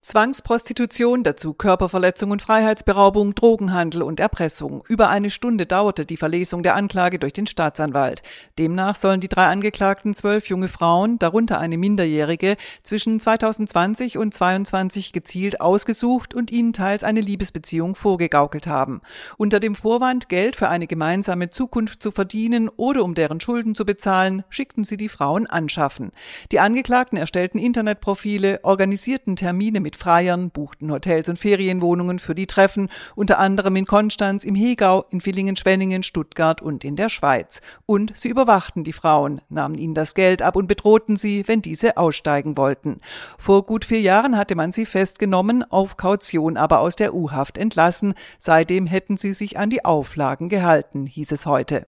Zwangsprostitution, dazu Körperverletzung und Freiheitsberaubung, Drogenhandel und Erpressung. Über eine Stunde dauerte die Verlesung der Anklage durch den Staatsanwalt. Demnach sollen die 3 Angeklagten 12 junge Frauen, darunter eine Minderjährige, zwischen 2020 und 2022 gezielt ausgesucht und ihnen teils eine Liebesbeziehung vorgegaukelt haben. Unter dem Vorwand, Geld für eine gemeinsame Zukunft zu verdienen oder um deren Schulden zu bezahlen, schickten sie die Frauen anschaffen. Die Angeklagten erstellten Internetprofile, organisierten Termine mit Freiern, buchten Hotels und Ferienwohnungen für die Treffen, unter anderem in Konstanz, im Hegau, in Villingen-Schwenningen, Stuttgart und in der Schweiz. Und sie überwachten die Frauen, nahmen ihnen das Geld ab und bedrohten sie, wenn diese aussteigen wollten. Vor gut 4 Jahren hatte man sie festgenommen, auf Kaution aber aus der U-Haft entlassen. Seitdem hätten sie sich an die Auflagen gehalten, hieß es heute.